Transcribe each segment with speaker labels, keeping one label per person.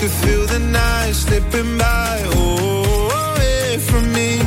Speaker 1: could feel the night slipping by, away from me.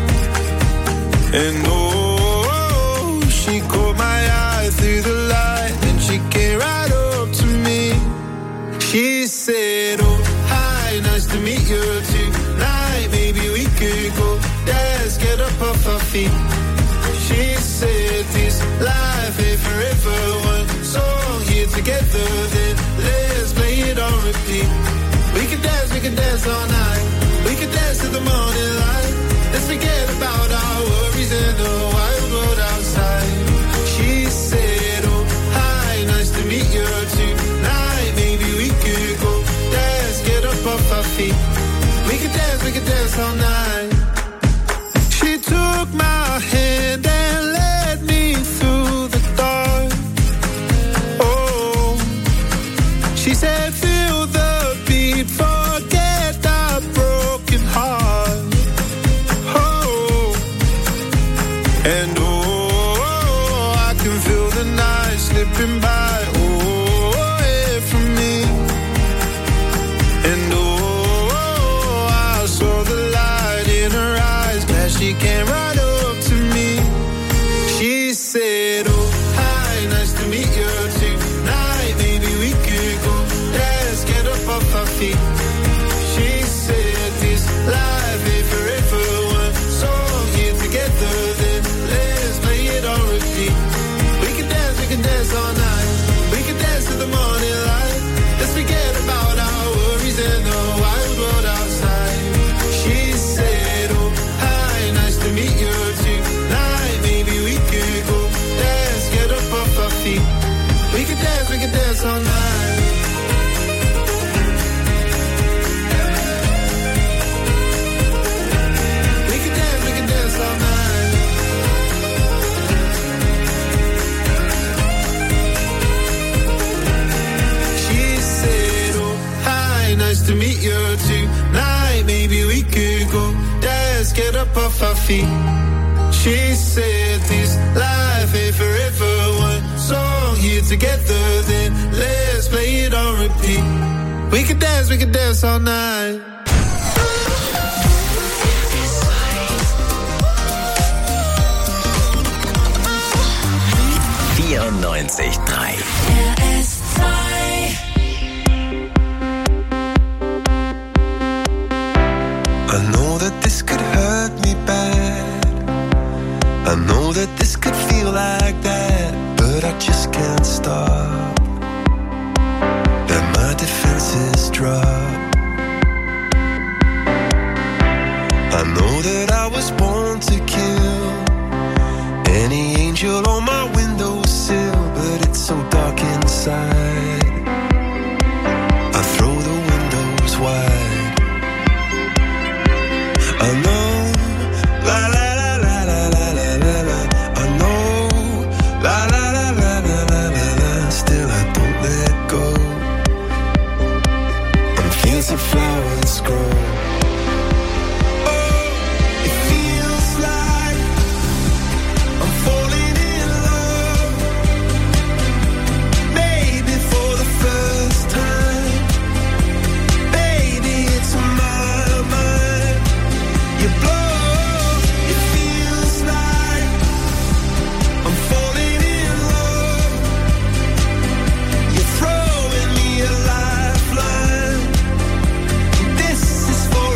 Speaker 1: And she caught my eye through the light, and she came right up to me. She said, oh, hi, nice to meet you tonight. Maybe we could go dance, get up off our feet. She said, this life ain't forever. One song here together, then let's play it on repeat. We can dance all night. We can dance till the morning light. Let's forget about our worries and the wild world outside. She said, oh, hi, nice to meet you tonight. Maybe we could go dance, get up off our feet. We can dance all night. She took my hand and led me through the dark. Oh, she said, feel the beat, forget our broken heart. Oh, and I can feel the night slipping by, away from me. And I saw the light in her eyes, glad she came right up to me. She said, oh, hi, nice to meet you tonight. Maybe we could go dance, get up off our feet. She said, this life ain't forever. One song here together, then let's play it on repeat. We can dance all night. We can dance till the morning light. Let's forget about our worries and the wild world outside. She said, oh, hi, nice to meet you tonight. Maybe we could go dance, get up off our feet. We can dance all night. We can dance all night. She said, oh, hi, nice to meet you tonight. Maybe we could go dance, get up off our feet. She said, this life ain't forever. One song here together, then let's play it on repeat. We can dance all night.
Speaker 2: 94.3
Speaker 3: I know that this could hurt me bad. I know that this could feel like that, but I just can't stop. Let my defenses drop. I know that I was born to kill any angel on my windowsill, but it's so dark inside. I throw the windows wide. I know, la la la la la la la la la. I know, la la la la la la la la. Still I don't let go. I'm fields of flowers grow. Oh, it feels like I'm falling in love. Maybe for the first time. Baby, it's my mind. You blow, it feels like I'm falling in love. You're throwing me a lifeline. This is for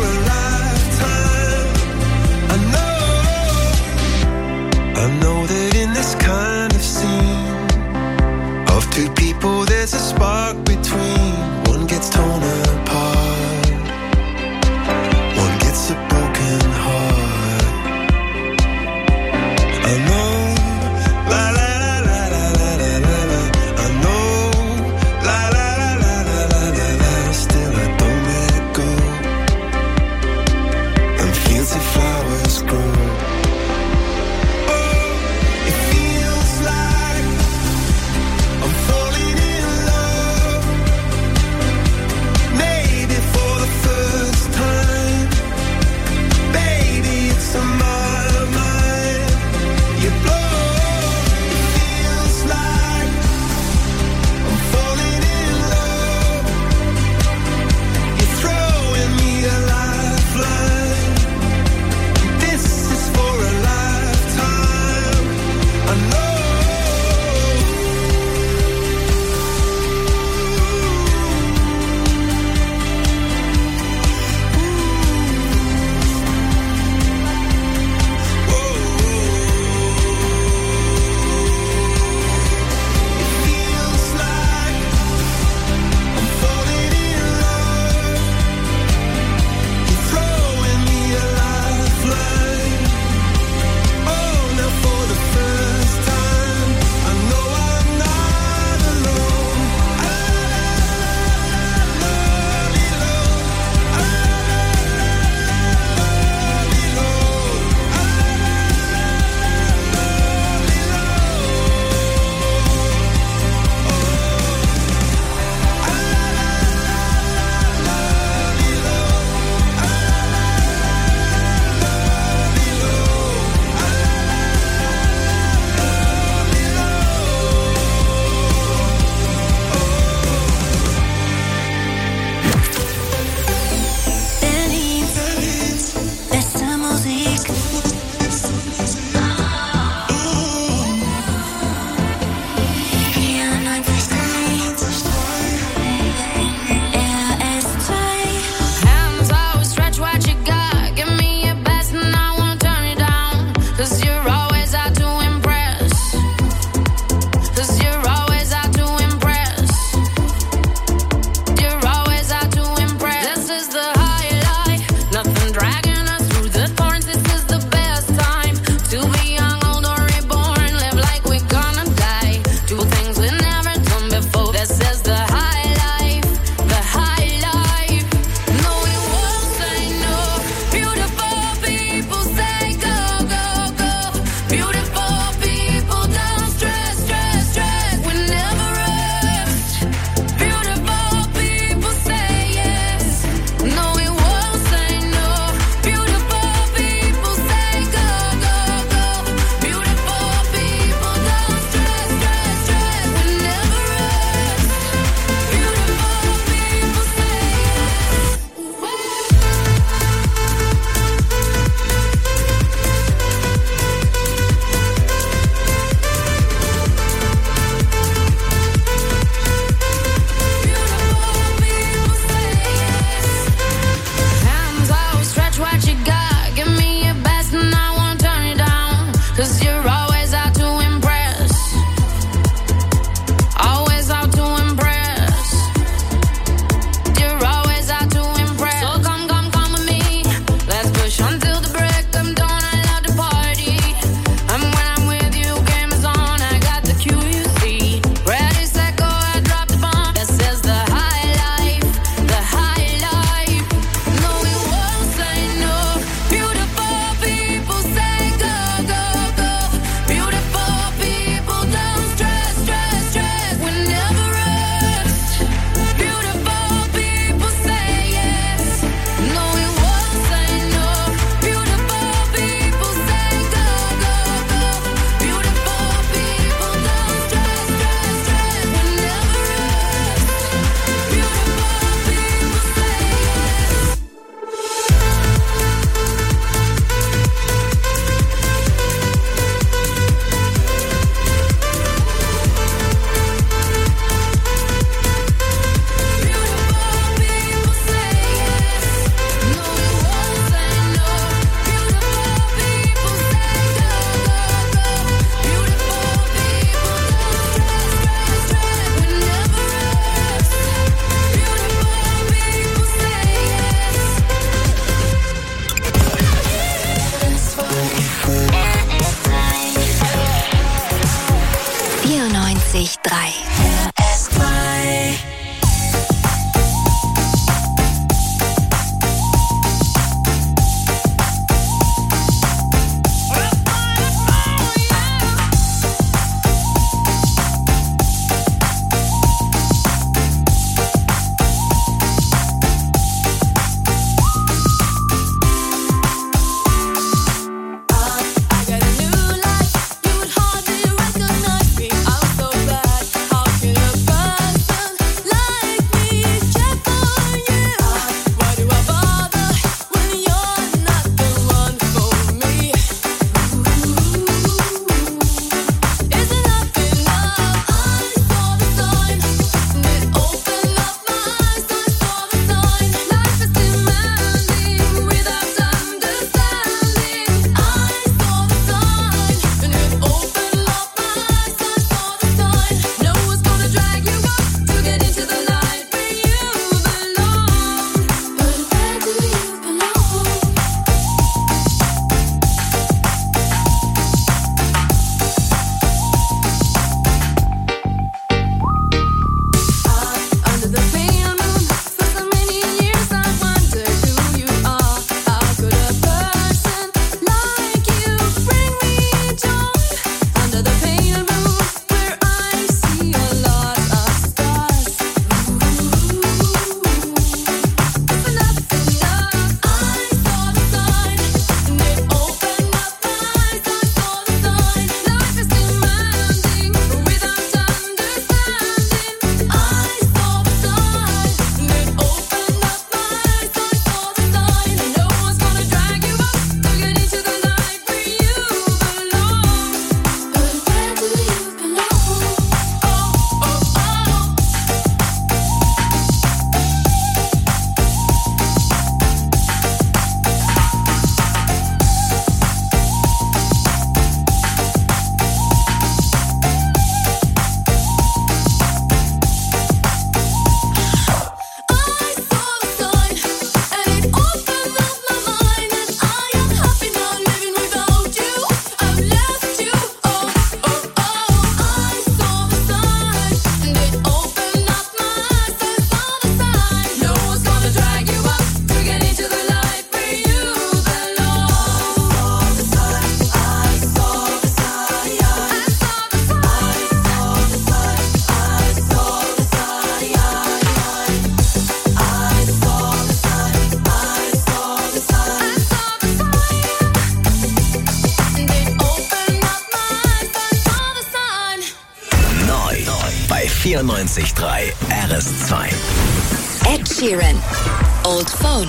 Speaker 2: 94.3 RS2.
Speaker 4: Ed Sheeran, Old Phone.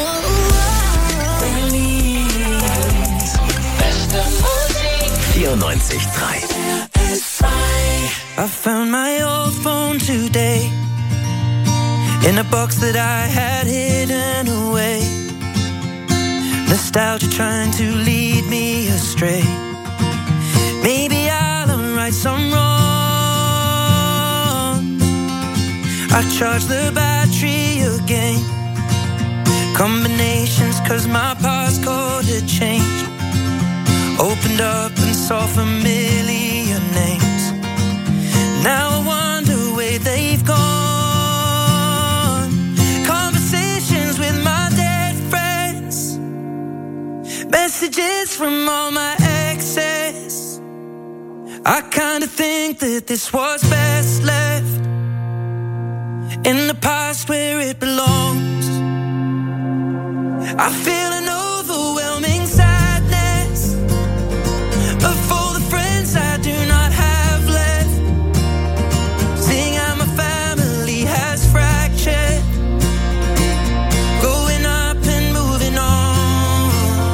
Speaker 2: Beste Musik. 94.3.
Speaker 5: I found my old phone today in a box that I had hidden away. Nostalgia trying to lead me astray. Maybe I'll right some wrong. I charged the battery again. Combinations cause my passcode had changed. Opened up and saw familiar names. Now I wonder where they've gone. Conversations with my dead friends. Messages from all my exes. I kinda think that this was best left in the past where it belongs. I feel an overwhelming sadness of all the friends I do not have left. Seeing how my family has fractured, going up and moving on.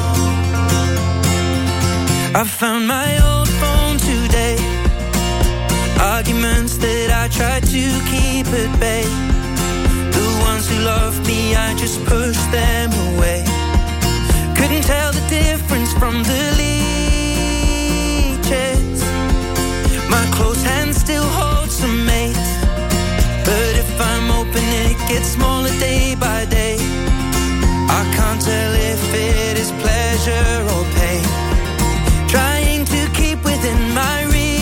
Speaker 5: I found my old phone today. Arguments that I tried to keep at bay. The ones who loved me, I just pushed them away. Couldn't tell the difference from the leeches. My close hand still holds some mates, but if I'm open it gets smaller day by day. I can't tell if it is pleasure or pain. Trying to keep within my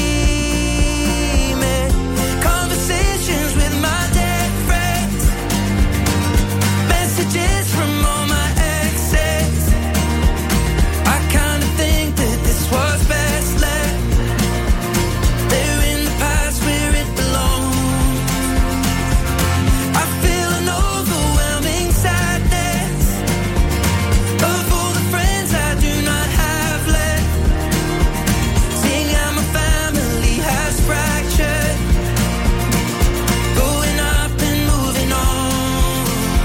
Speaker 5: remit. Conversations with my dead friends. Messages from all my exes. I kinda think that this was best left. They're in the past where it belongs. I feel an overwhelming sadness of all the friends I do not have left. Seeing how my family has fractured, going up and moving on.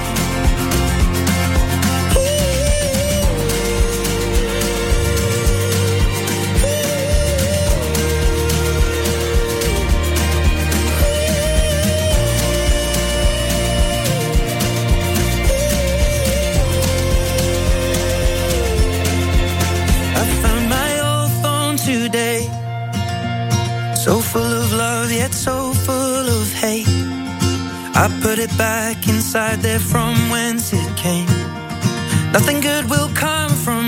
Speaker 5: I found my old phone today, so full of love yet so full of hate. I put it back inside there from whence it came. Nothing good will come from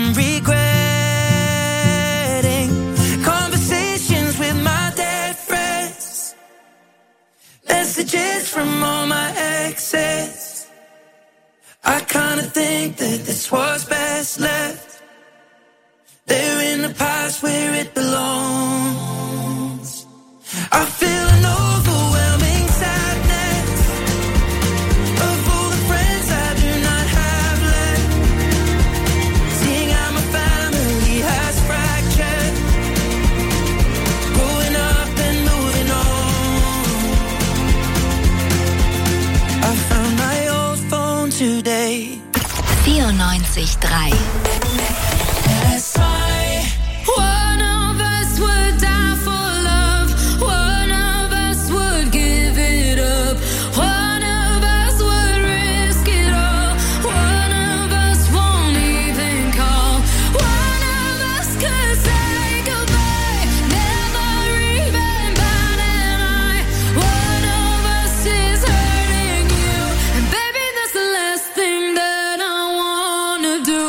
Speaker 5: regretting conversations with my dead friends. Messages from all my exes. I kinda think that this was best left. They're in the past where it belongs. I feel an overwhelming sadness of all the friends I do not have left. Seeing how my family has fractured, growing up and moving on. I found my old phone today.
Speaker 4: 94.3
Speaker 6: One of us would die for love. One of us would give it up. One of us would risk it all. One of us won't even call. One of us could say goodbye, never even bat an eye. One of us is hurting you, and baby, that's the last thing that I wanna do.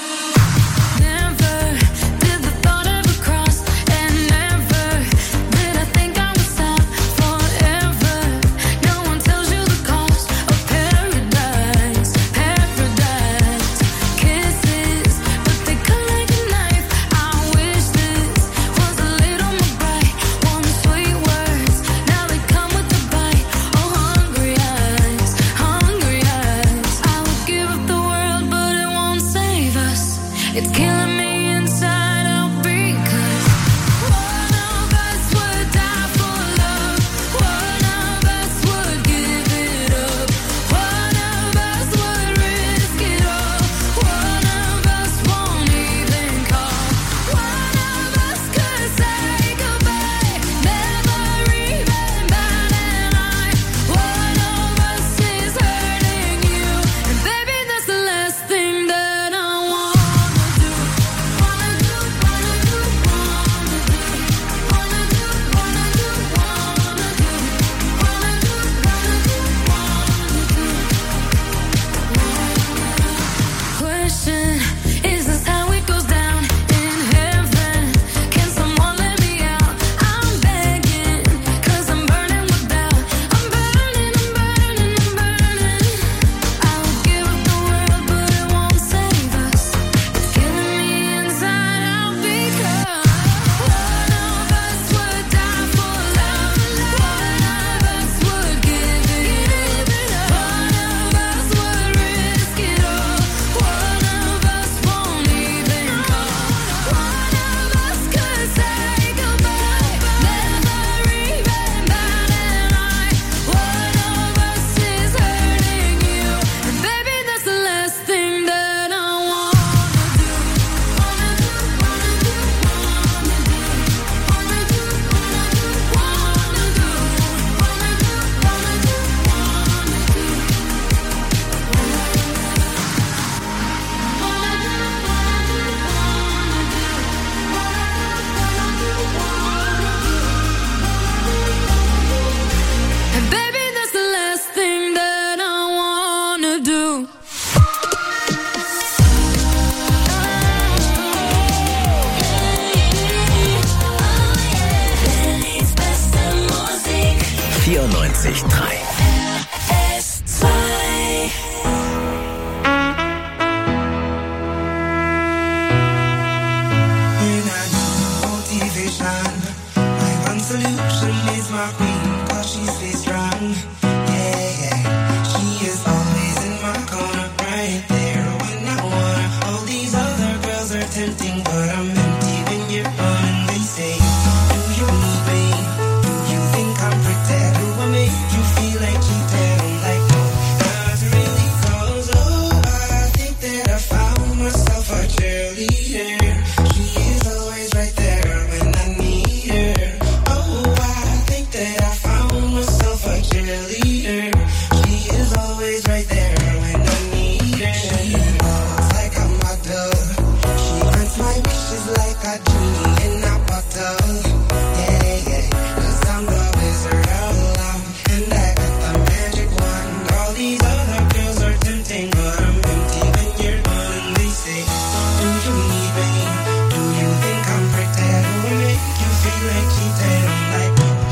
Speaker 6: Never did the thought ever cross, and never did I think I would stop forever. No one tells you the cost of paradise, paradise. Kisses, but they cut like a knife. I wish this was a little more bright. One sweet words, now they come with a bite. Oh, hungry eyes, hungry eyes. I would give up the world, but it won't save us. It's killing me inside out because one of us would die for love. One of
Speaker 2: 94.3.
Speaker 7: Solution is my queen, cause she stays strong. Yeah, yeah. She is always in my corner, right there when I wanna. All these other girls are tempting, but I'm empty when you're gone. And they say, do you need me? Do you think I'm pretty? Do I make you feel like cheating? I'm like, no, not really, cause oh, I think that I found myself a cheerleader. She is always right there when I need her. That I found myself a cheerleader. She is always right there when I need her. She looks like a model. She grants my wishes like a genie in a bottle. Yeah, yeah. 'Cause I'm the wizard of love, and I got the magic wand. All these other girls are tempting, but I'm empty when you're gone. And they say, do you need me? Do you think I'm pretty? Do I make you feel like cheating? I'm like,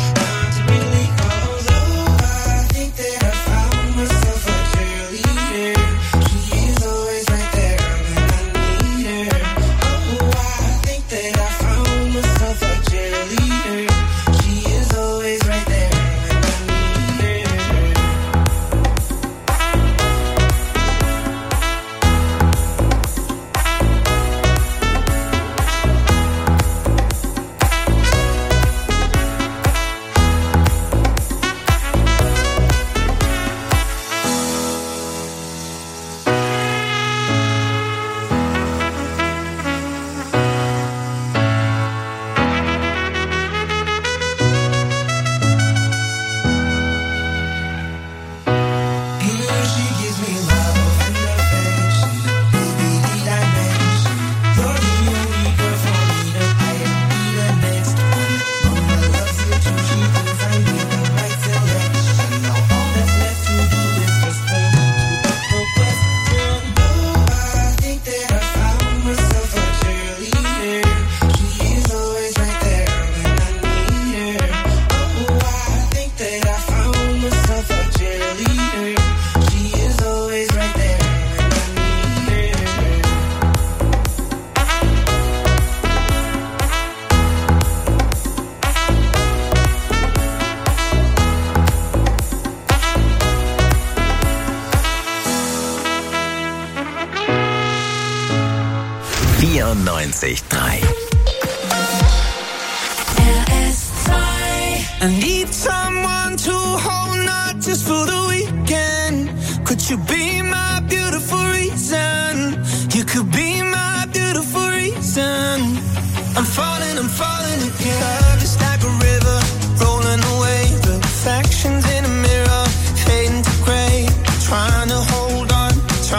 Speaker 5: I need someone to hold, not just for the weekend. Could you be my beautiful reason? You could be my beautiful reason. I'm falling again. Love is like a river, rolling away. Reflections in a mirror, fading to gray. Trying to hold on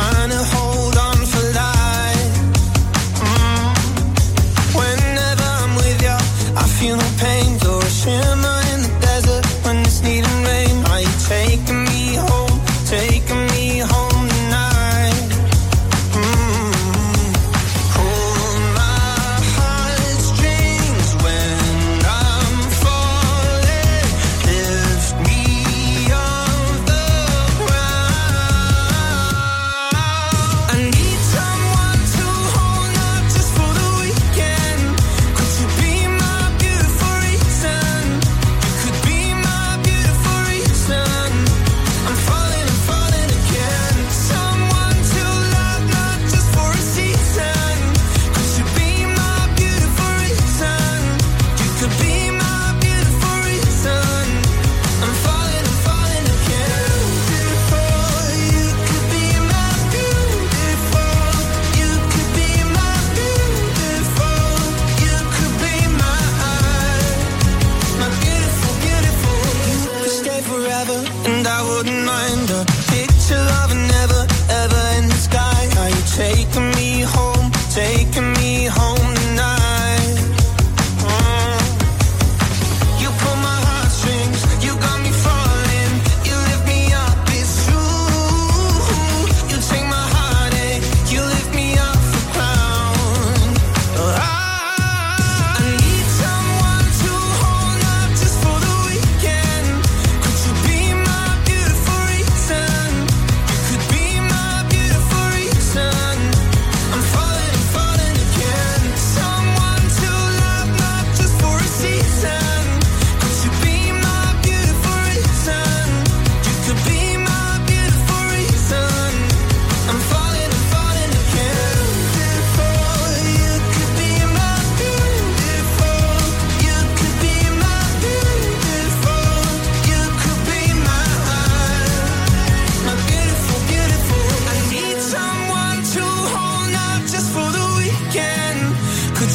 Speaker 5: for life. Whenever I'm with you, I feel no pain. You're a shimmer in the desert when it's needing rain. Are you taking me home tonight? Hold my heartstrings when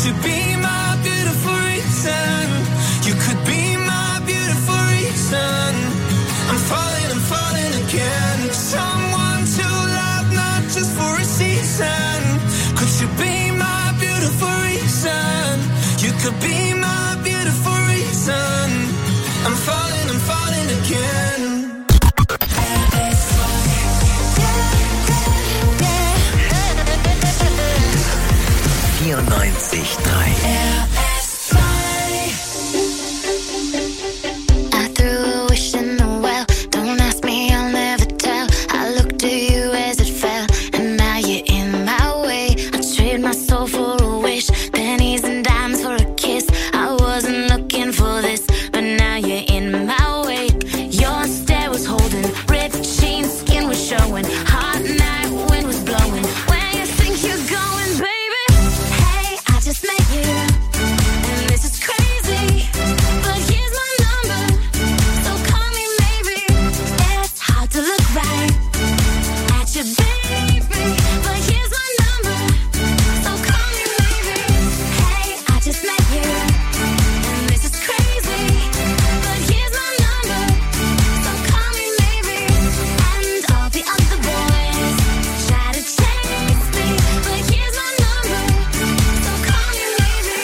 Speaker 5: you be my beautiful reason? You could be my beautiful reason. I'm falling again. Someone to love, not just for a season. Could you be my beautiful reason? You could be my beautiful reason. I'm falling again.
Speaker 2: 94.3
Speaker 6: I threw a wish in the well. Don't ask me, I'll never tell. I looked at you as it fell, and now you're in my way. I trade my soul for a wish, pennies and dimes for a kiss. I wasn't looking for this, but now you're in my way. Your stare was holding, ripped jeans, skin was showing. Hot night, wind was blowing. Where you think you're going, baby? Hey, I just met you, and this is crazy. But here's my number, so call me maybe. It's hard to look right at you, baby. But here's my number, so call me maybe. Hey, I just met you, and this is crazy. But here's my number, so call me maybe. And all the other boys try to chase me, but here's my number, so call me maybe.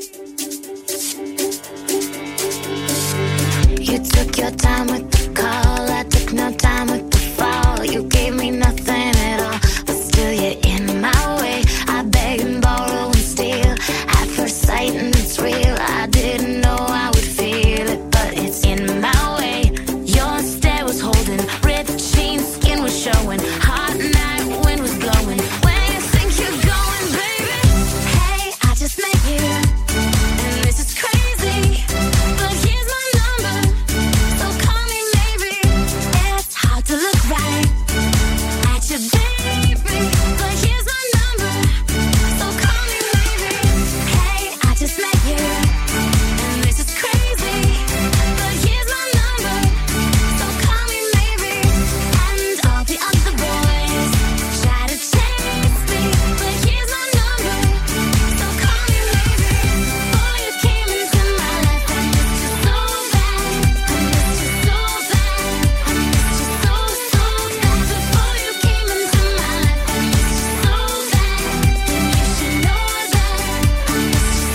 Speaker 6: You took your time with the call, I took no time with the fall. You gave me nothing at all, but still you're in my way. I beg and borrow and steal at first sight, and it's real. I didn't know I would feel it, but it's in my way. Your stare was holding, ripped jeans, skin was showing. Hot night, wind was blowing. Where you think you're going, baby? Hey, I just met you, and this is crazy. But here's my number, so call me maybe. It's hard to look right at you, baby. But here's my number, so call me maybe. Hey, I just met you, and this is crazy. But here's my number, so call me maybe. And all the other boys try to chase me, but here's my number, so call me maybe. Boy, you came into my life, I missed you so bad. I missed you so bad. I missed you so bad. Before you came into my life, I missed you so bad. And you should know that I missed you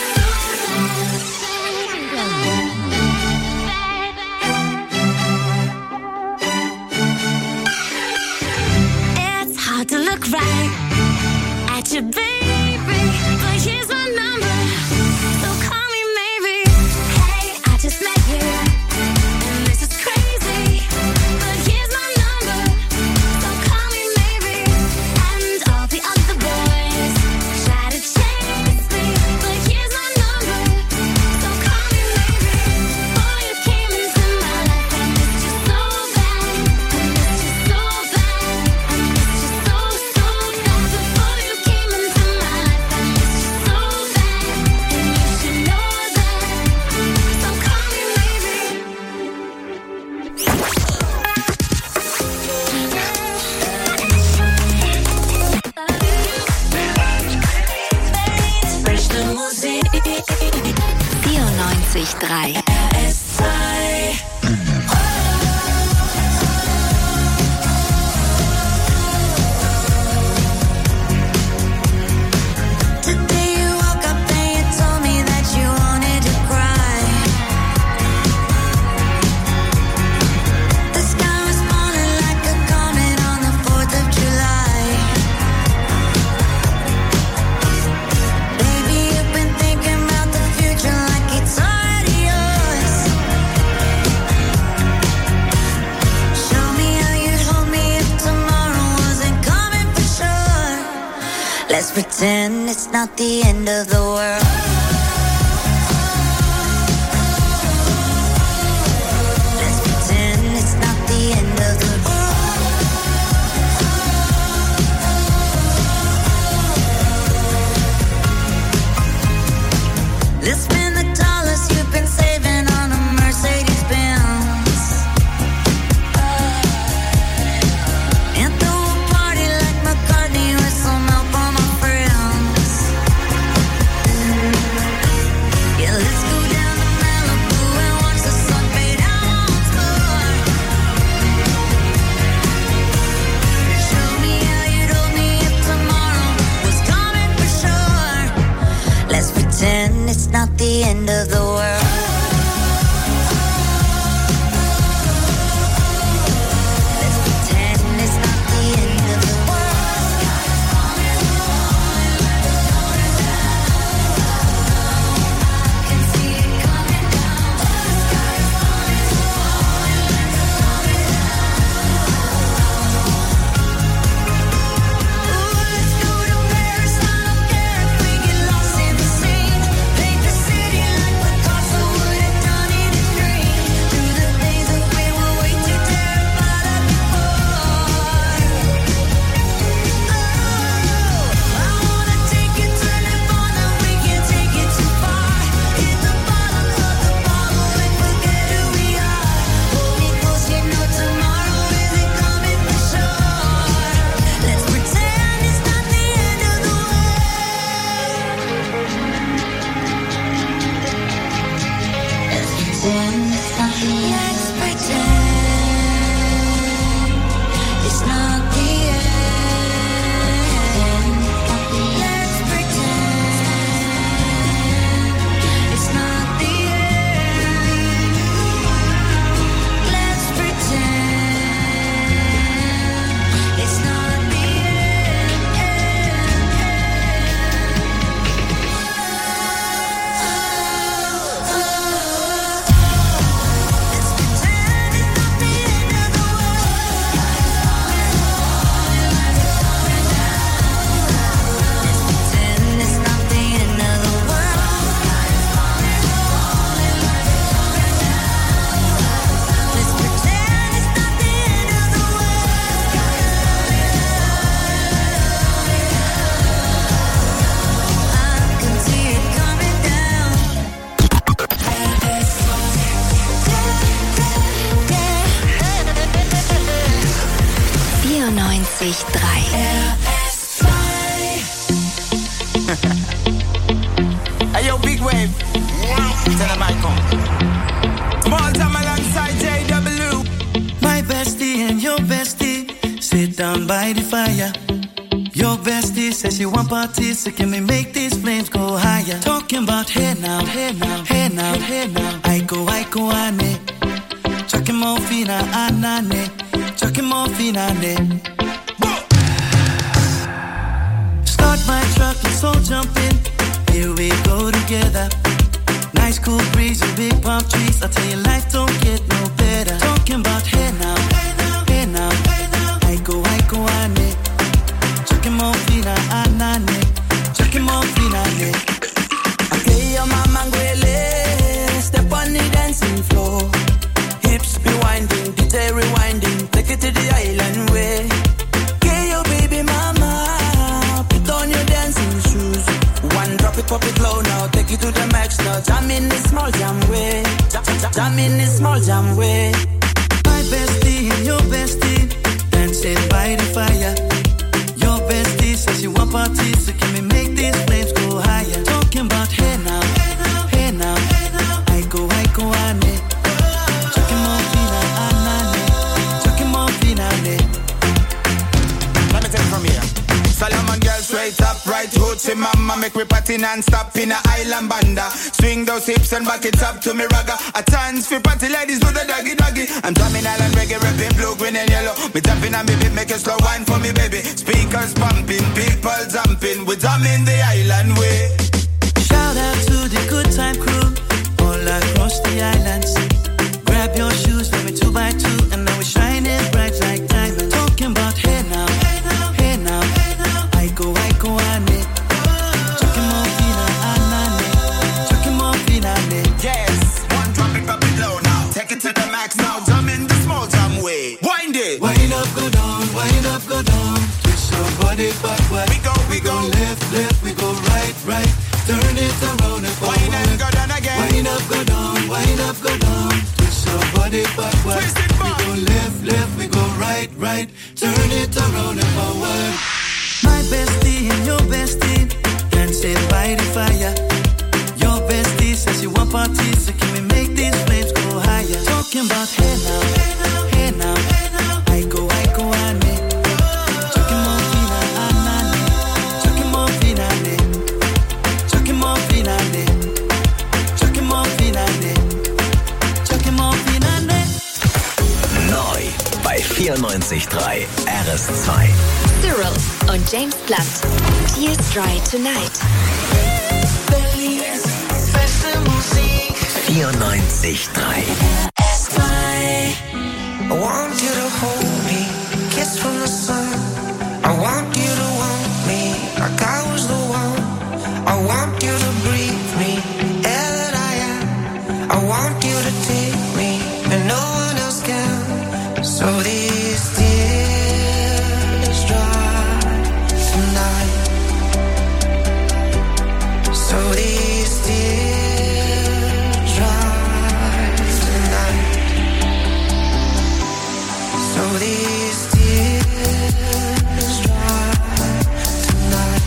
Speaker 6: It's hard to look right at you, baby. But here's my number, so call me maybe. Hey, I just met you, and this is crazy. But here's my number, so call me maybe. And all the other boys try to chase me, but here's my number, so call me maybe. Boy, you came into my life, I missed you so bad. I missed you so bad. I missed you so bad. Before you came into my life, I missed you so bad. And you should know that, so call me maybe. Fresh the music.
Speaker 4: 94.3
Speaker 5: RS2.
Speaker 6: Today you woke up and you told me that you wanted to cry. The sky was falling like a comet on the 4th of July. Baby, you've been thinking about the future like it's already yours. Show me how you'd hold me if tomorrow wasn't coming for sure. Let's pretend it's not the end of the world. Let's pretend it's not the end of the world. Let's spend the dollars you've been saving on a Mercedes Benz. And throw a party like McCartney with some help on my friends. it's not the end of the world. Let's pretend it's not the end of the world. I can see it coming down. Ooh, let's go to Paris. I don't care if we get lost in the scene. Paint the city like Picasso would have done in a dream. Through the days that we were way too terrified of before. Oh, I wanna take it to Nirvana. We can't take it too far. Hit the bottom of the bottle and forget who we are. Hold me close, you know tomorrow isn't coming for sure. Let's pretend it's not the end of the world. Let's pretend it's not the end. Let's pretend it's not the end. Let's pretend it's not the end. Let's pretend it's not the
Speaker 8: Hey, yo, big wave. Tell them I come. Small time alongside JW.
Speaker 5: My bestie and your bestie sit down by the fire. Your bestie says she want parties, so can we make these flames go higher? Talking about hey now, hey now, hey now, hey now. I go, ane. Chucking more fina, anane. Chucking more fina, ne. Start my truck, let's all jump in. Here we go together. Nice cool breeze and big palm trees. I tell you, life don't get no better. Talking about hey now, hey now, hey now, hey now. I go, ane. Chucking more fina, anane. Chucking more fina, ne.
Speaker 8: Okay, your mama ngwele. Step on the dancing floor. Hips be winding, DJ rewinding. Take it to the island way. Okay, your baby mama. Put on your dancing shoes. One drop it, pop it low now. Take it to the max now. Jam in this small jam way. Jam in this small jam way.
Speaker 5: My bestie and your bestie dancing by the fire. Your bestie says you want parties, so can we make these flames go higher? Talking about hey now, hey now, hey now, hey now. I go, ane. Chucking more fina, anane. Chucking more fina, ne.
Speaker 8: Let me take it from here. Solomon girl straight up, right hoochie mama. Make me party non-stop in a island banda. Swing those hips and back it up to me ragga. A chance for party ladies do the doggy doggy. I'm drumming island reggae, rapping blue, green and yellow. Me tapping and baby, make a slow wine for me baby. Speakers pumping, people jumping. We drumming the island way.
Speaker 5: Shout out to the good time crew all across the islands. Grab your shoes, let me 2x2, and now we're shining bright like diamonds. Talking about hey now, hey now, hey now, hey now. I go, ane. Chucking more fina, anane. Chucking more fina, ne.
Speaker 8: Yes, one drop it, pop it low now. Take it to the max now. Jump in the small jam way. Wind it.
Speaker 5: Wind up, go down, wind up, go down. Twist your body backward.
Speaker 8: We go, we go.
Speaker 5: Left, left, we go right, right. Turn it around and forward.
Speaker 8: Wind and go down again.
Speaker 5: Wind up, go down, wind up, go down. Twist your body backward.
Speaker 8: Twist it back.
Speaker 5: We go left, left, we go right, right. Turn it around and forward. My bestie and your bestie dancing by the fire. Your bestie says you want parties, so can we make these flames go higher? Talking about hey now, hey now, hey now, hey now. I go, ane. Chucking more fina, anane. Chucking more fina, ne. Chucking more fina, ne.
Speaker 2: 94.3 RS2.
Speaker 4: Cyril und James Blunt. Tears Dry Tonight.
Speaker 2: 94.3
Speaker 7: I want you to hold me, kiss from the sun. I want you to want me like I was the one. I want you to breathe me, air that I am. I want you to take me, and no one else can. So these tears dry tonight. So these tears dry tonight. So these tears dry tonight.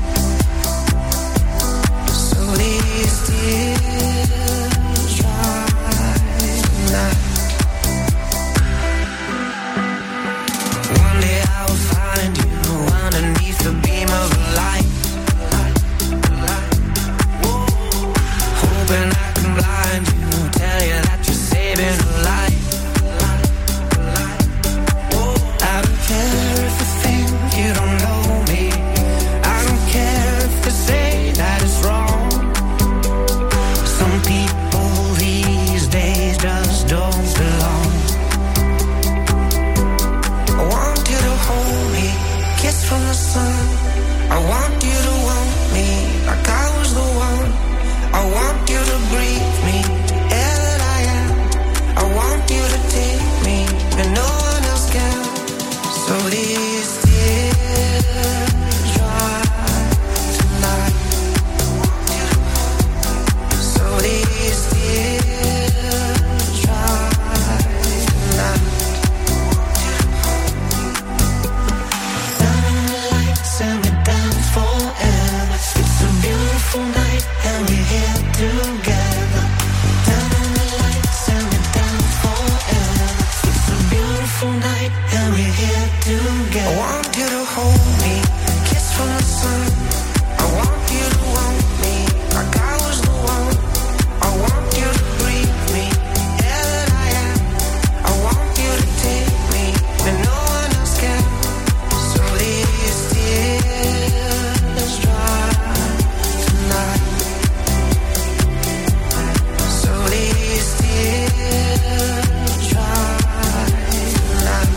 Speaker 7: So these tears dry tonight. One day I will find you underneath the beam of a light. Hoping I can blind you, tell you that you're saving a life. I don't care if you think you don't know me. I don't care if you say that it's wrong. Some people these days just don't belong. I want you to hold me, kiss from the sun. I want you to want me like I was the one. I want you to breathe me, air that I am. I want you to take me, and no one else can. So these tears dry tonight. So these tears dry tonight. Down in the lights and we dance forever. It's a beautiful night and we're here together. Down in the lights and we dance forever. It's a beautiful night and we're here together. I want you to hold me, kiss from the sun. I want you to want me like I was the one. I want you to breathe me, air that I am. I want you to take me, and no one else can. So these tears dry tonight. So these tears dry tonight.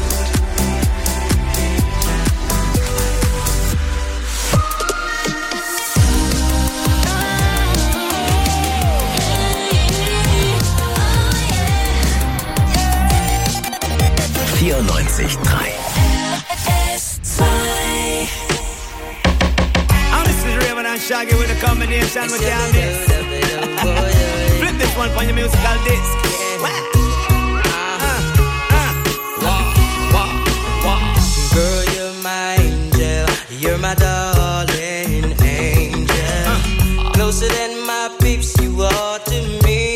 Speaker 8: And this is Raven and Shaggy with a combination with y'all mix. Flip this one on your musical disc.
Speaker 7: Girl, you're my angel. You're my darling angel. Closer than my peeps, you are to me,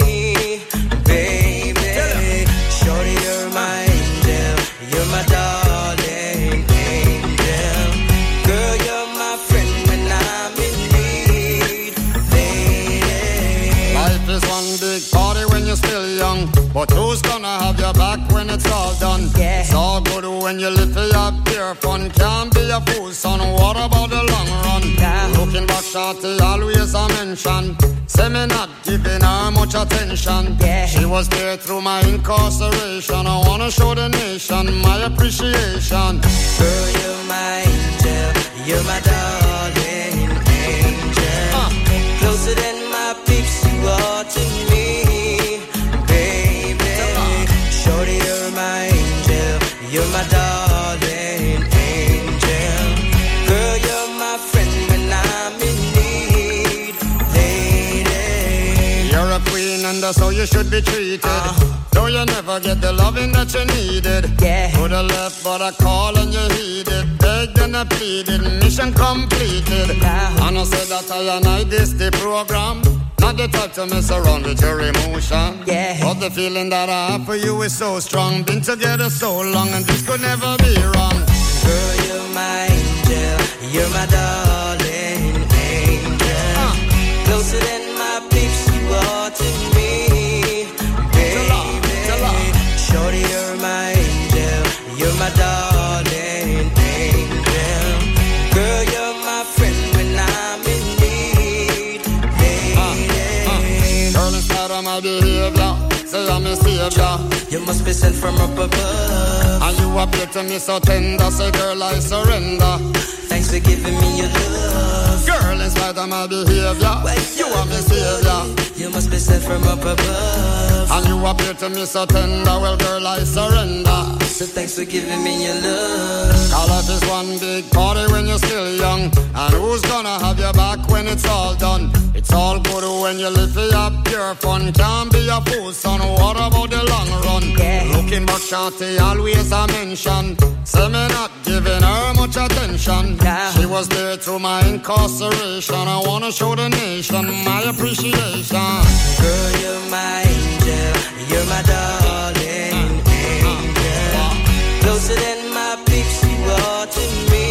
Speaker 7: baby. Shorty, you're my angel. You're my darling angel. Girl, you're my friend when I'm in need, lady.
Speaker 9: Life is one big party when you're still young, but who's gonna have your back when it's all done?
Speaker 7: Yeah.
Speaker 9: It's all good when you live for your pure fun. Can't be a fool, son. What about the long run?
Speaker 7: Yeah.
Speaker 9: Looking back, shorty, always a mention. Say me not giving her much attention.
Speaker 7: Yeah.
Speaker 9: She was there through my incarceration. I wanna show the nation my appreciation.
Speaker 7: Girl, you're my angel. You're my darling angel. Closer than my peeps, you are to me, baby. Shorty, you're my angel. You're my darling angel. Girl, you're my friend when I'm in need, lady.
Speaker 9: You're a queen and that's how you should be treated. Though you never get the loving that you needed.
Speaker 7: Yeah.
Speaker 9: Could have left but I called and you heeded. Begged and I pleaded, mission completed. And I said that I and I this the program. Not the type to mess around with your emotion.
Speaker 7: Yeah.
Speaker 9: But the feeling that I have for you is so strong. Been together so long and this could never be wrong.
Speaker 7: Girl, you're my angel. You're my darling angel. Closer than my peeps, you are to me, baby. Shorty, you're my angel. You're my darling.
Speaker 9: my behavior. Say I'm a savior.
Speaker 5: You must be sent from up above.
Speaker 9: And you appear to me so tender. Say girl, I surrender.
Speaker 5: Thanks for giving me your love.
Speaker 9: Girl, in spite of my behavior, you are my savior.
Speaker 5: You must be sent from up above.
Speaker 9: And you appear to me so tender. Well, girl, I surrender.
Speaker 5: So thanks for giving me your love.
Speaker 9: Call life is one big party when you're still young. And who's gonna have your back when it's all done? It's all good when you live for your pure fun. Can't be a fool, son. What about the long run?
Speaker 5: Yeah.
Speaker 9: Looking back, shawty, always a mention. Say me not giving her much attention.
Speaker 5: Yeah.
Speaker 9: She was there through my incarceration. I wanna show the nation my appreciation.
Speaker 5: Girl, you're my angel. You're my darling angel. Closer than my peeps, you are to me,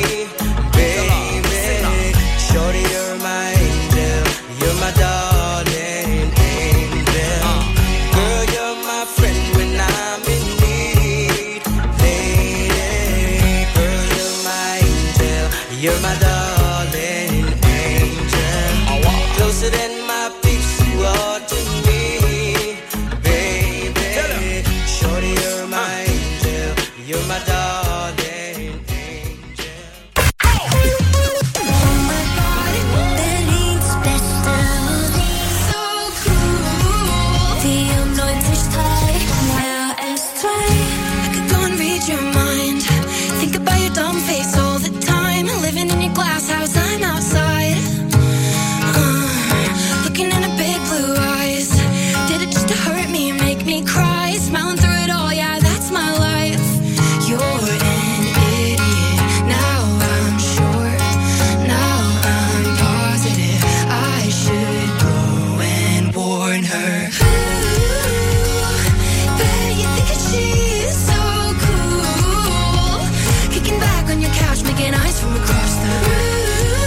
Speaker 5: baby. Shorty, you're my angel. You're my darling angel. Girl, you're my friend when I'm in need, lady. Girl, you're my angel. You're my darling angel. Closer than my peeps, you are to me, baby. Shorty, you're my angel. You're my darling angel.
Speaker 6: Oh my God, det rings bästa musik. So cool. The anointingstide. Now it's 20. I could go and read your mind. Think about your dumb face all the time. Living in your glass house, I'm outside. Looking in the big blue eyes. Did it just to hurt me, make me cry? Smiling through it all, yeah, that's my life. You're an idiot. Now I'm sure. Now I'm positive. I should go and warn her. Ooh, bet you think that she's so cool. Kicking back on your couch, making eyes from across the room.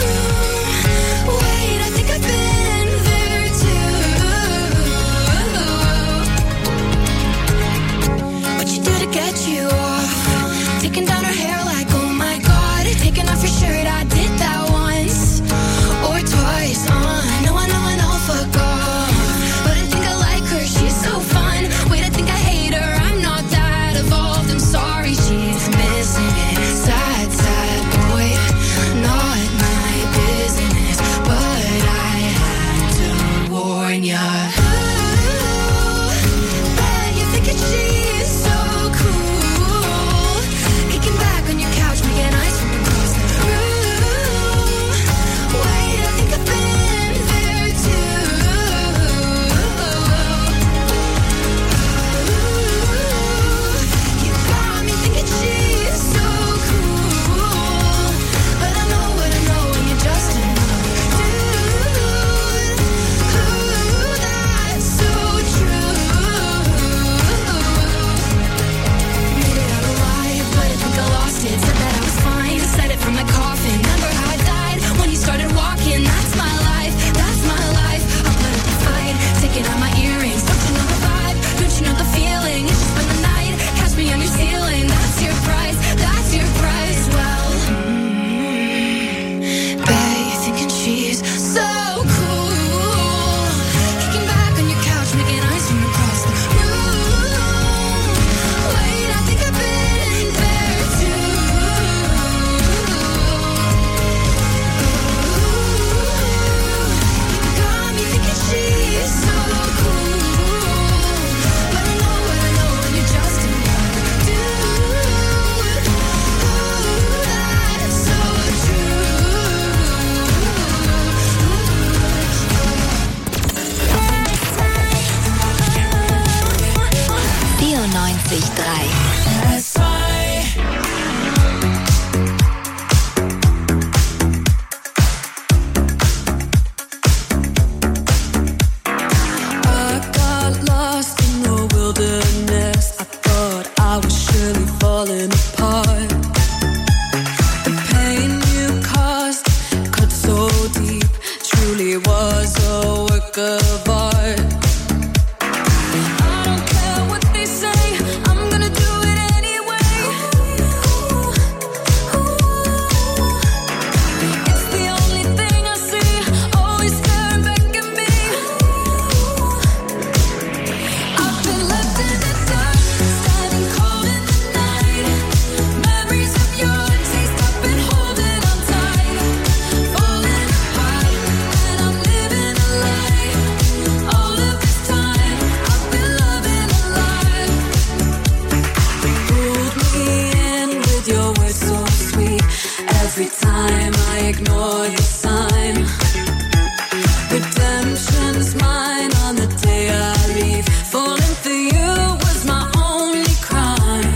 Speaker 6: time I ignore the sign. Redemption's mine on the day I leave. Falling for you was my only crime.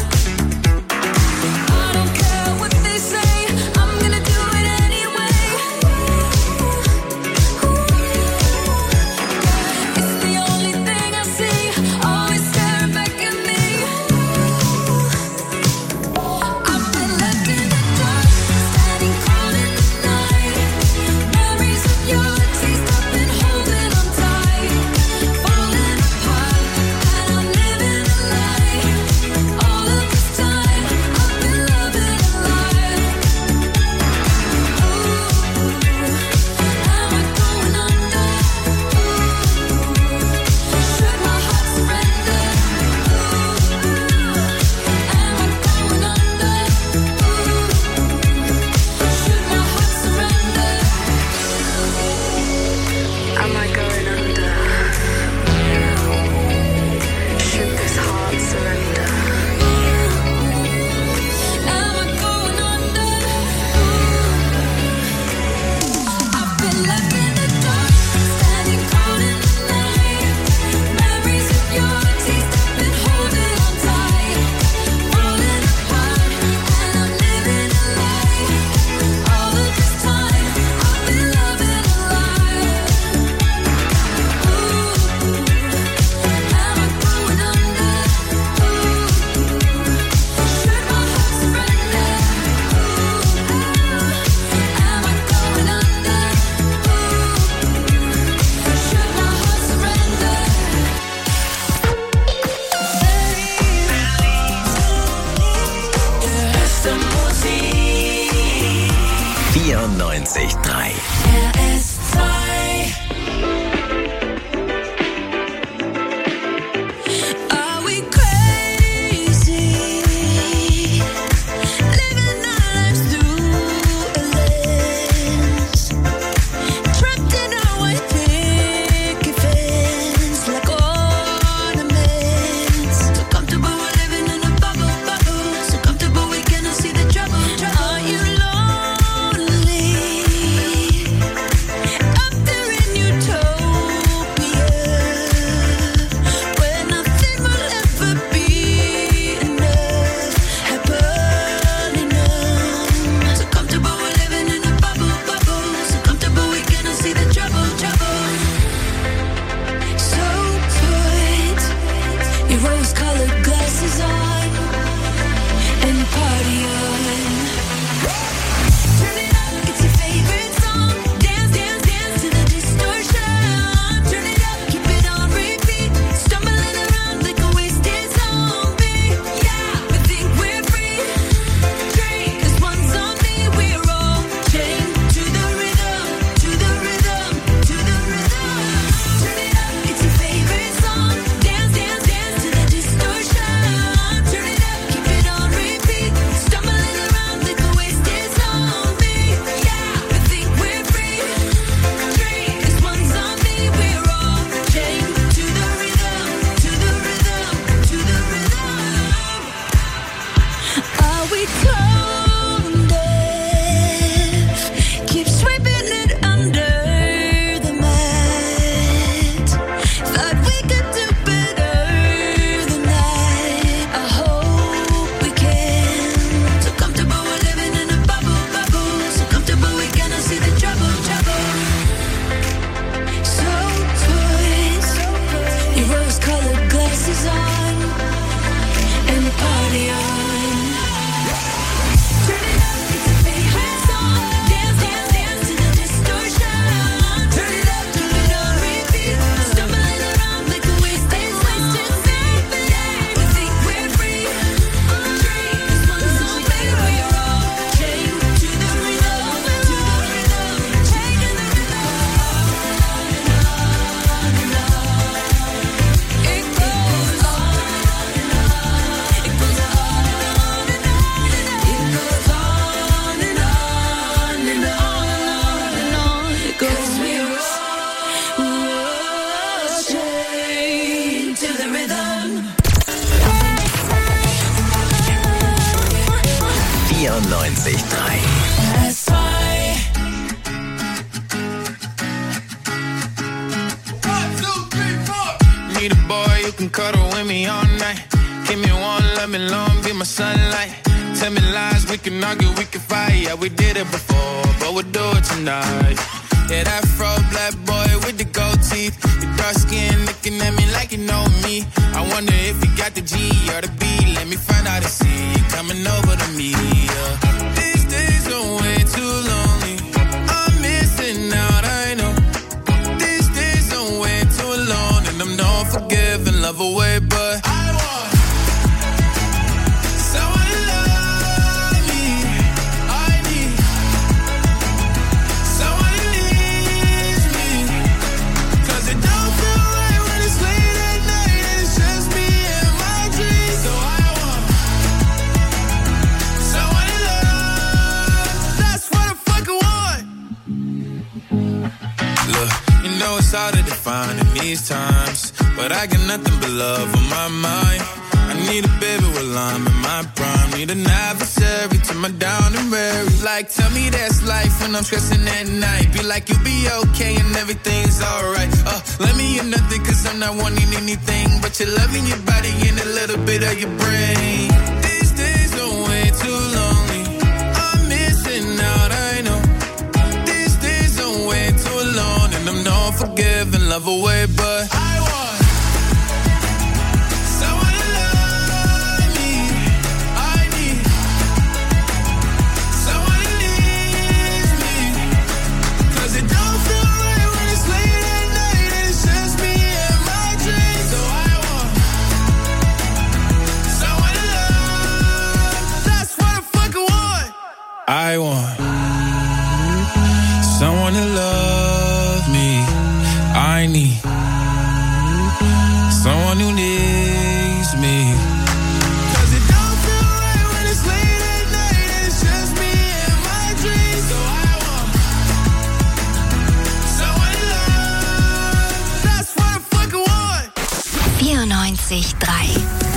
Speaker 6: I don't care what they say, I'm gonna do it anyway. It's the only thing I see, always staring back at me. I've been left in the dark, standing cold in the night. Memories of your taste, I've been holding on tight. Falling apart, and I'm living a lie. All of this time, I've been loving a lie. Am I going under? Should my heart surrender? Am I going under? Should my heart surrender? Am I going under? Should this heart surrender? Am I going under? I've been left in the dark, standing cold in the night. Memories of your taste, I've been holding on tight. Falling apart, and I'm living a lie. All of this time, I've been loving a lie. Am I going under? Should my heart surrender? Am I going under? Should my heart surrender?
Speaker 2: Musik 94.3.
Speaker 6: RS2. Are we crazy? Living our lives through a lens. Trapped in our white picket fence like ornaments. So comfortable we're living in a bubble. So comfortable we cannot see the trouble. Are you lonely?
Speaker 10: can cuddle with me all night. Give me one, let me long, be my sunlight. Tell me lies, we can argue, we can fight. Yeah, we did it before, but we'll do it tonight. Yeah, that fro black boy with the gold teeth. Your dark skin looking at me like you know me. I wonder if you got the G or the B. Let me find out and see you coming over to me. Yeah. These days are way too lonely. I'm missing out, I know. These days are way too alone, and I'm not forgiving, love away, but I want someone to love me. I need someone who needs me. 'Cause it don't feel right when it's late at night and it's just me and my dreams. So I want someone to love. That's what I fucking want. Look, you know it's hard to define in these times, but I got nothing but love on my mind. I need a baby while I'm in my prime. Need an adversary to my down and weary. Like, tell me that's life when I'm stressing at night. Be like, you'll be okay and everything's alright. Let me hear nothing 'cause I'm not wanting anything but your love in your body and a little bit of your brain. These days are way too lonely. I'm missing out, I know. These days are way too alone, and I'm not forgiving, love away, but I want someone to love me. I need someone who needs me. 'Cause it don't feel right when it's late at night and it's just me and my dreams. So I want someone to love. That's what I fucking want. I want someone to love me. I need someone who needs me. 'Cause it don't feel right when it's late at night and it's just me and my dreams. So I want someone to love. That's what I fucking want.
Speaker 4: 94.3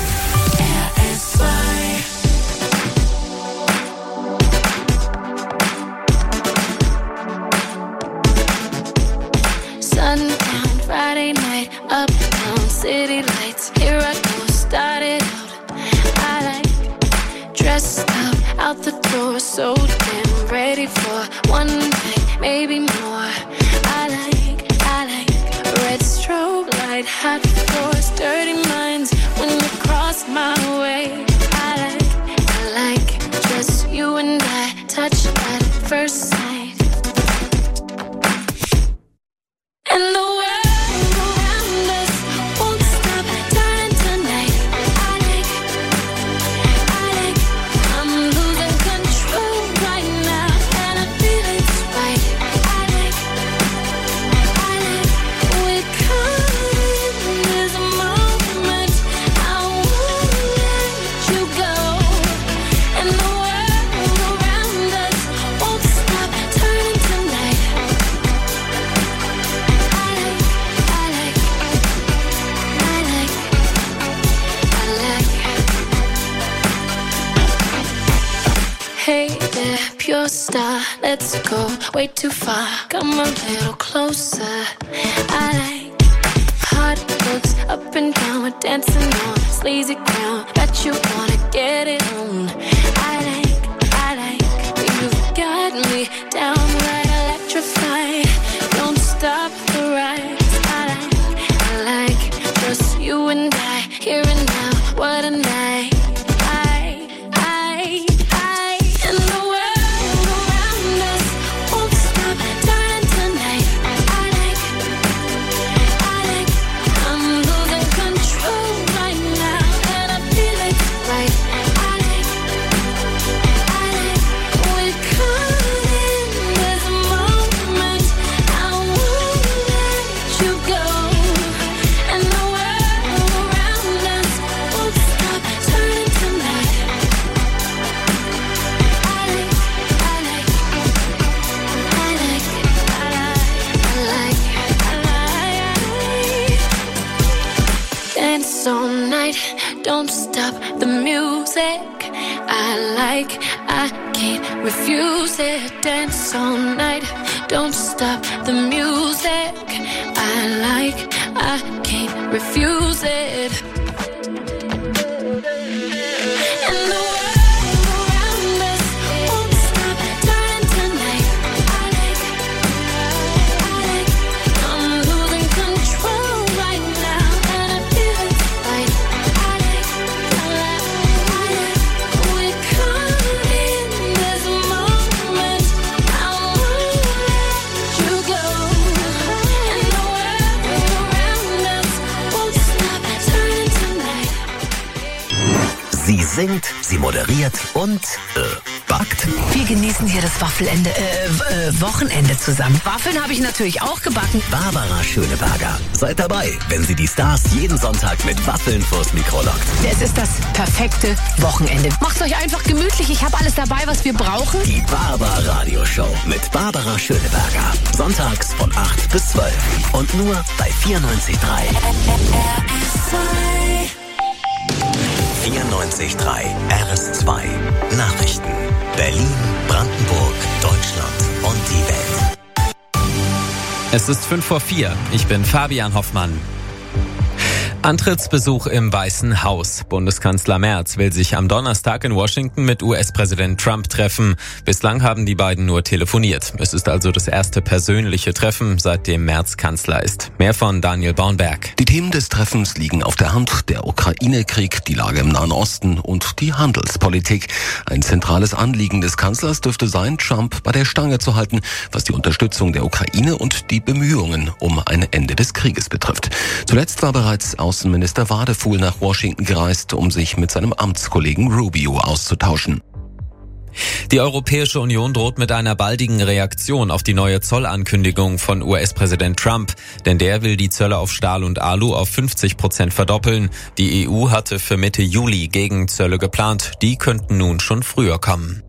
Speaker 6: Sundown, Friday night, uptown, city lights. Here I go, started out. I like dressed up, out the door, so damn ready for one night, maybe more. I like red strobe light, hot floors, dirty minds. When you cross my way, I like just you and I, touch at first sight. And the world around us won't stop turning tonight. I like, I'm losing control right now, and I feel it's right. I like, we're caught in this moment. I won't let you go. And the world around us won't stop turning tonight. Hey there, pure star, let's go way too far. Come a little closer. I like hot looks up and down, we're dancing on sleazy ground. Bet you wanna get it on. I like, you've got me downright electrified. Don't stop the ride. I like just you and I, here and now. What a night. And the world around us won't stop turning tonight. I like, I'm losing control right now, and I feel it's right. I like, we're caught in this moment. I won't let you go. And the world around us won't stop turning tonight. Dance all night, don't stop the music. I can't refuse it. Dance all night, don't stop the music. I can't refuse it. And the world around us won't stop turning tonight. I'm losing control right now, and I feel it's right. We're caught in this moment. I won't let you go. And the world around us won't stop turning tonight.
Speaker 2: Sie singt, sie moderiert und backt.
Speaker 11: Wir genießen hier das Wochenende zusammen. Waffeln habe ich natürlich auch gebacken.
Speaker 2: Barbara Schöneberger. Seid dabei, wenn sie die Stars jeden Sonntag mit Waffeln vors Mikro lockt.
Speaker 11: Es ist das perfekte Wochenende. Macht's euch einfach gemütlich. Ich habe alles dabei, was wir brauchen.
Speaker 2: Die Barbara Show mit Barbara Schöneberger. Sonntags von 8 bis 12. Und nur bei 94.3. 94.3 RS2. Nachrichten. Berlin, Brandenburg, Deutschland und die Welt.
Speaker 12: Es ist 5:04. Ich bin Fabian Hoffmann. Antrittsbesuch im Weißen Haus. Bundeskanzler Merz will sich am Donnerstag in Washington mit US-Präsident Trump treffen. Bislang haben die beiden nur telefoniert. Es ist also das erste persönliche Treffen, seitdem Merz Kanzler ist. Mehr von Daniel Baunberg.
Speaker 13: Die Themen des Treffens liegen auf der Hand. Der Ukraine-Krieg, die Lage im Nahen Osten und die Handelspolitik. Ein zentrales Anliegen des Kanzlers dürfte sein, Trump bei der Stange zu halten, was die Unterstützung der Ukraine und die Bemühungen um ein Ende des Krieges betrifft. Zuletzt war bereits Außenminister Wadefuhl nach Washington gereist, um sich mit seinem Amtskollegen Rubio auszutauschen.
Speaker 12: Die Europäische Union droht mit einer baldigen Reaktion auf die neue Zollankündigung von US-Präsident Trump. Denn der will die Zölle auf Stahl und Alu auf 50% verdoppeln. Die EU hatte für Mitte Juli Gegenzölle geplant. Die könnten nun schon früher kommen.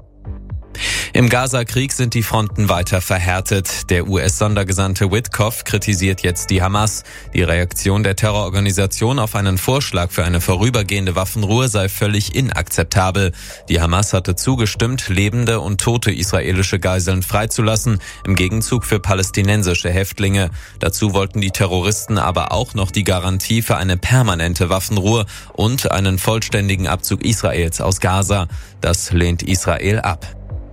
Speaker 12: Im Gaza-Krieg sind die Fronten weiter verhärtet. Der US-Sondergesandte Witkoff kritisiert jetzt die Hamas. Die Reaktion der Terrororganisation auf einen Vorschlag für eine vorübergehende Waffenruhe sei völlig inakzeptabel. Die Hamas hatte zugestimmt, lebende und tote israelische Geiseln freizulassen, im Gegenzug für palästinensische Häftlinge. Dazu wollten die Terroristen aber auch noch die Garantie für eine permanente Waffenruhe und einen vollständigen Abzug Israels aus Gaza. Das lehnt Israel ab.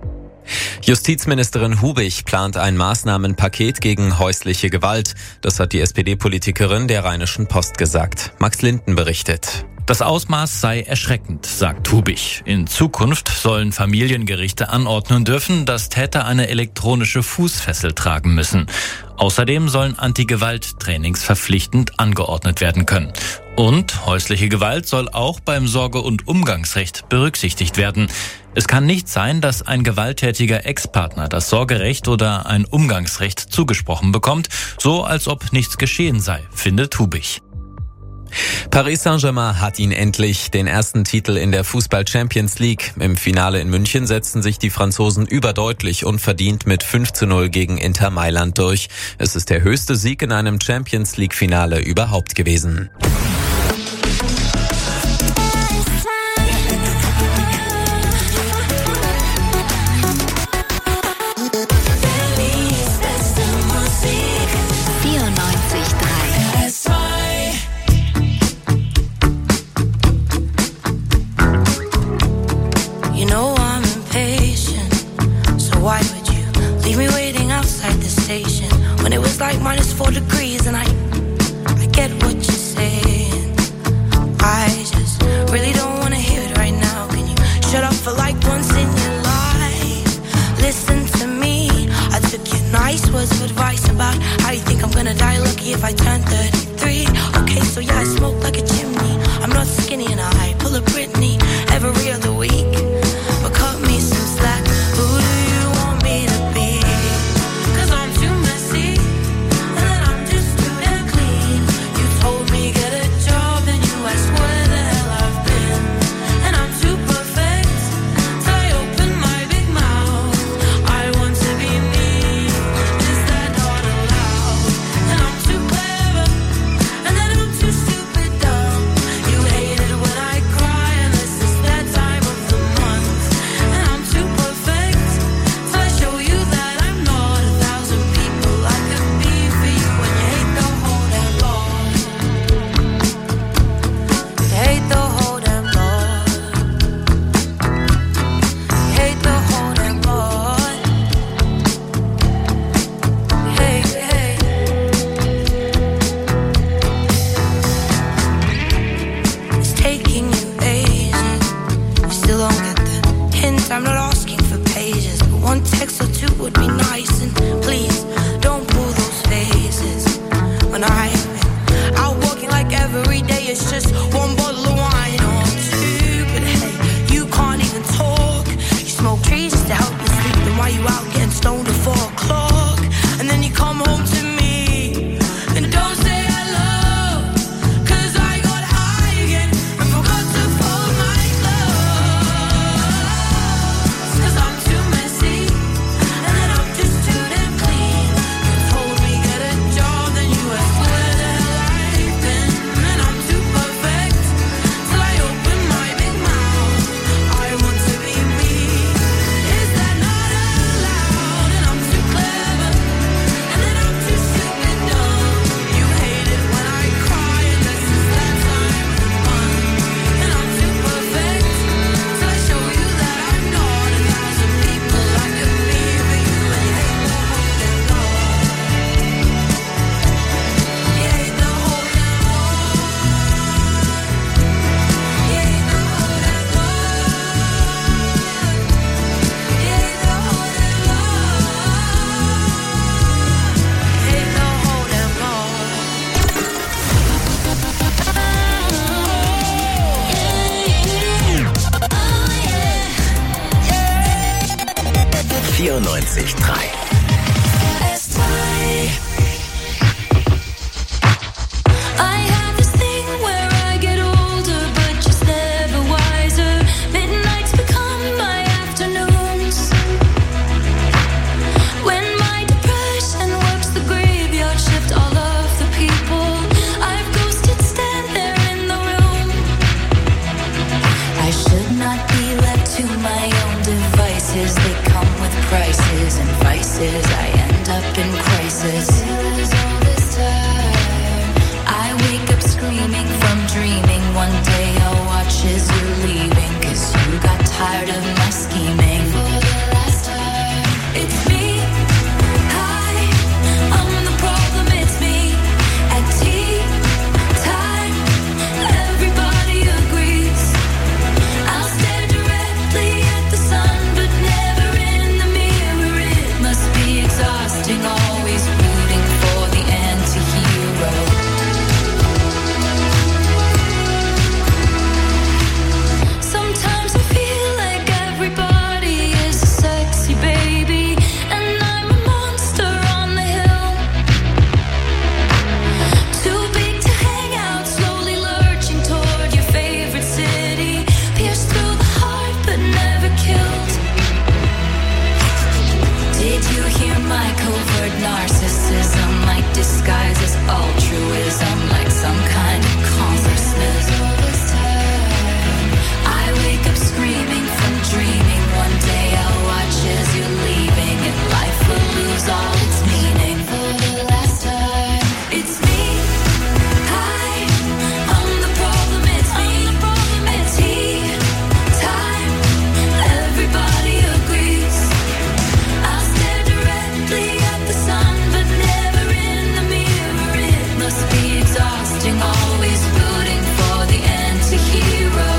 Speaker 12: Justizministerin Hubig plant ein Maßnahmenpaket gegen häusliche Gewalt. Das hat die SPD-Politikerin der Rheinischen Post gesagt. Max Linden berichtet.
Speaker 14: Das Ausmaß sei erschreckend, sagt Hubig. In Zukunft sollen Familiengerichte anordnen dürfen, dass Täter eine elektronische Fußfessel tragen müssen. Außerdem sollen Anti-Gewalt-Trainings verpflichtend angeordnet werden können. Und häusliche Gewalt soll auch beim Sorge- und Umgangsrecht berücksichtigt werden. Es kann nicht sein, dass ein gewalttätiger Ex-Partner das Sorgerecht oder ein Umgangsrecht zugesprochen bekommt, so als ob nichts geschehen sei, findet Hubig.
Speaker 12: Paris Saint-Germain hat ihn endlich, den ersten Titel in der Fußball-Champions League. Im Finale in München setzten sich die Franzosen überdeutlich und verdient mit 5:0 gegen Inter Mailand durch. Es ist der höchste Sieg in einem Champions League-Finale überhaupt gewesen.
Speaker 15: Why would you leave me waiting outside the station when it was like -4 degrees and I get what you're saying. I just really don't want to hear it right now. Can you shut up for like once in your life? Listen to me. I took your nice words of advice about how you think I'm gonna die lucky if I turn 33. Okay, so yeah, I smoke like a chimney. I'm not skinny and I pull a Britney every other week. But cut me some slack. Who do you want me to be? 'Cause I'm too messy and then I'm just too damn clean. You told me get a job and you asked where the hell I've been. And I'm too perfect, so I open my big mouth. I want to be me, is that not allowed? And I'm too clever and then I'm too stupid, dumb.
Speaker 2: 94.3.
Speaker 6: I end up in crisis. I wake up screaming from dreaming. One day I'll watch as you're leaving, 'cause you got tired of my scheming. For the last time, it's me. Hi, I'm the problem, it's me. At tea time, everybody agrees. I'll stare directly at the sun, but never in the mirror. It must be exhausting, always rooting for the anti-hero. Sometimes I feel like everybody is a sexy baby, and I'm a monster on the hill. Too big to hang out, slowly lurching toward your favorite city. Pierced through the heart, but never killed. Did you hear my covert narcissism? My disguise is altruism, like some kind of consciousness. I wake up screaming from dreaming. One day I'll watch as you're leaving, and life will lose all its meaning. For the last time, it's me. Hi, I'm the problem, it's me. At tea time, everybody agrees. I'll stare directly at the sun, but never in the mirror. It must be exhausting, always rooting for the anti-hero.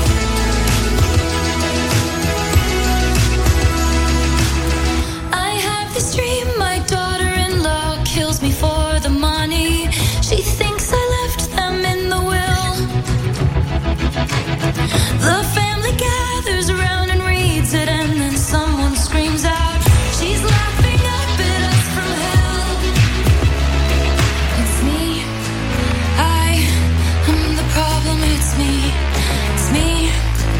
Speaker 6: I have this dream, my daughter-in-law kills me for the money. She thinks I left them in the will. The family gathers around and reads it, and then someone screams out, she's laughing up at us from hell. It's me. I'm the problem, it's me. It's me.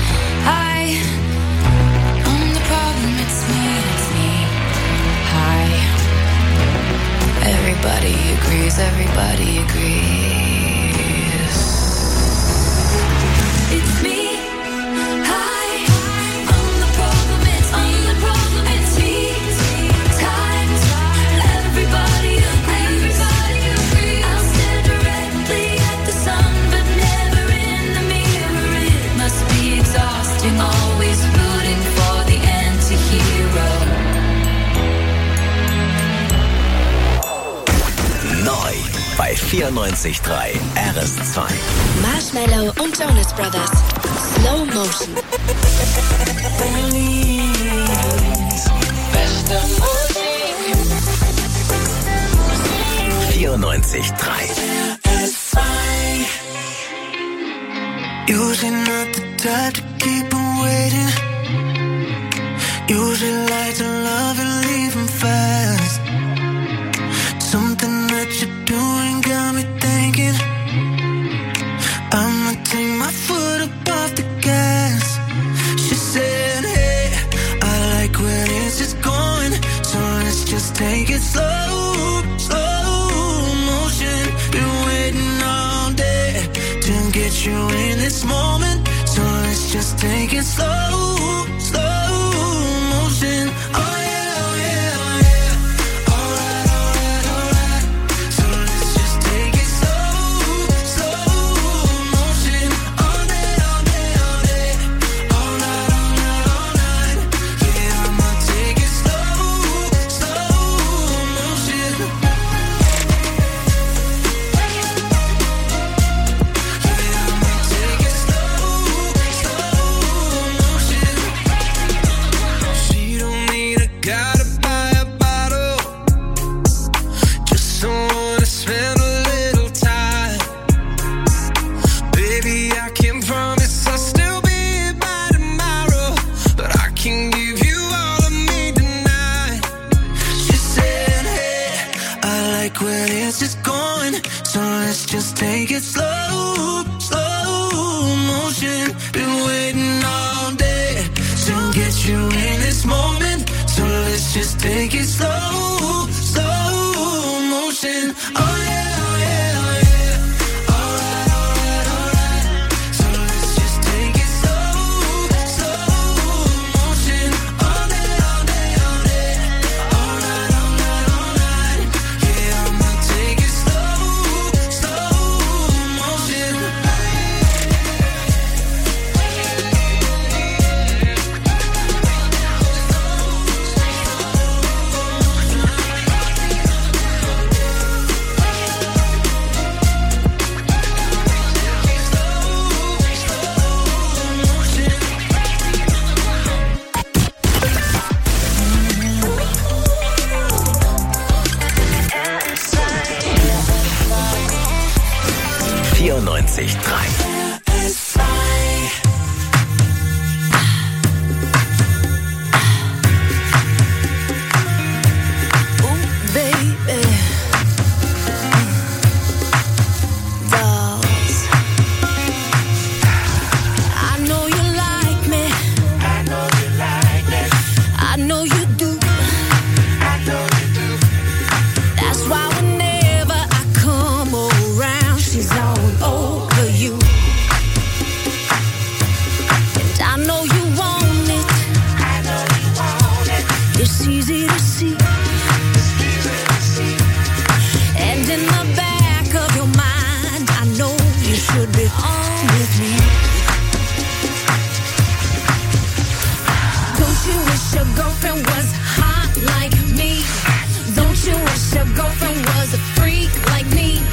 Speaker 6: I'm the problem, it's me. It's me. Hi. Everybody agrees, everybody agrees. It's me. Hi. I'm the problem, it's me. I'm the problem, it's me. Times, everybody agrees. I'll stare directly at the sun, but never in the mirror. It must be exhausting, always rooting for the anti-hero.
Speaker 2: Neu bei 94.3 RS2.
Speaker 4: Marshmallow und Jonas Brothers. Slow Motion.
Speaker 5: Beste Musik.
Speaker 2: 94.3.
Speaker 5: Usually not the type to keep on waiting. Usually like to love and leave 'em fast. Something that you're doing got me thinking I'ma take my foot up off the gas. She said, hey, I like when it's just going, so let's just take it slow, slow motion. Been waiting all day to get you in this moment, so let's just take it slow, slow motion. Oh yeah, oh yeah, oh yeah. Alright, alright, alright. So let's just take it slow, slow motion. All day, all day, all day. All night, all night, all night. Yeah, I'ma take it slow, slow motion. She don't need a like where this is going, so let's just take it slow, slow motion. Been waiting all day to get you in this moment, so let's just take it slow, slow motion. Oh yeah, oh yeah, oh yeah. Alright, alright, alright. So let's just take it slow, slow motion. All day, all day, all day. Alright, alright, alright. Yeah, I'ma take it slow, slow motion.
Speaker 2: 94.3